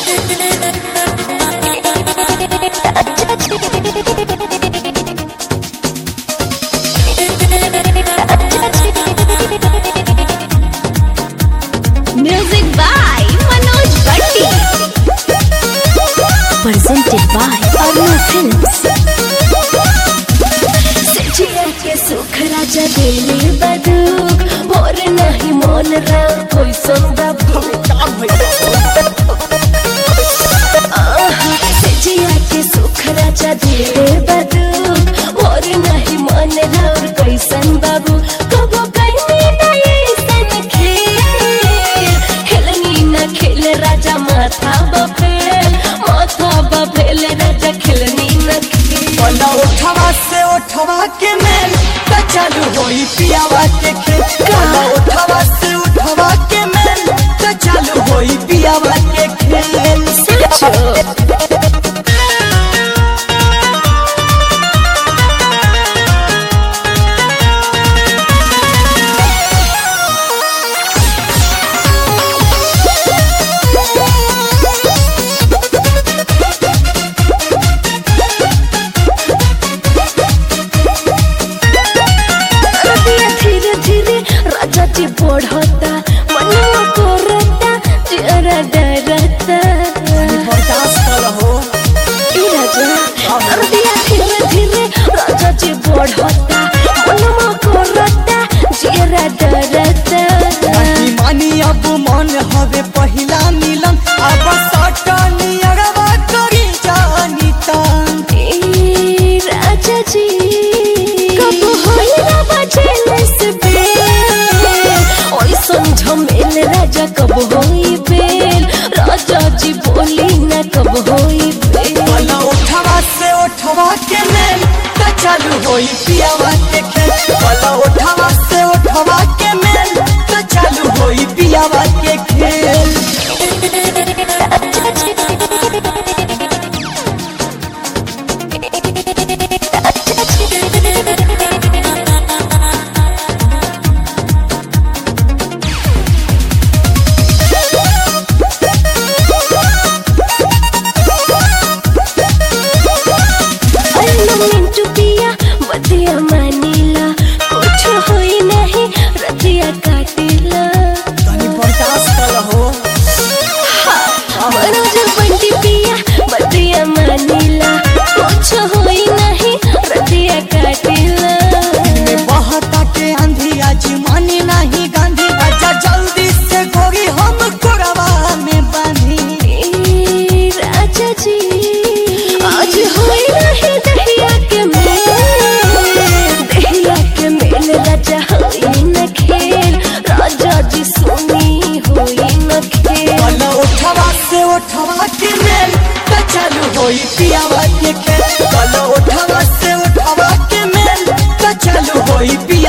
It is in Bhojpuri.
Music by Manoj Bhatti. Presented by Arna Films. सजिया के सुख राजा दिले बदुक और नहीं मन राव कोई संदा सजिया के सुख राजा दिले बदुक और नहीं मन राव कोई संबाबू कबो कहीं नहीं सन खेलनी न खेल राजा माथा बफेल राजा खेलनी न खेल उठवा से उठवा के मेल त चालू होई पियावा के खेल उठवा से उठवा के मेल त चालू होई पियावा के खेल बढ़ता मनवा कोरता जरा डरता बर्दाश्त कर हो ई राजा अर्दिया धीरे धीरे राजा जी बढ़ता मनवा कोरता जरा डरता नहीं मानी अब मन हवे पहिला मिलन अब सटनी अरवा करी जानी तन ए राजा जी कब होइला बजेल से झमेल राजा कब होई बेल राजा जी बोली न कब होई बेल उठवा से उठवा के मेल त चालू होई पियावा के खेल उठवा से उठवा के मेल त चालू होई पियावा के खेल बतिया मानीला कुछ होई नहीं रतिया काटिला तनी बर्दाश्त कर हो मनोज बंटी पिया बतिया मानीला कुछ होई नहीं रतिया काटिला बहता के आंधी आज मानी नहीं गांधी राजा जल्दी से गोरी हम कोरवा में बांधी राजा जी आज होई नहीं दहिया के मेल राजा होई न खेल राजा जी सोनी होई न खेल उठवा से उठवा के मेल त चालू होई पियावा के खेल उठवा से उठवा के मेल त चालू होई पिया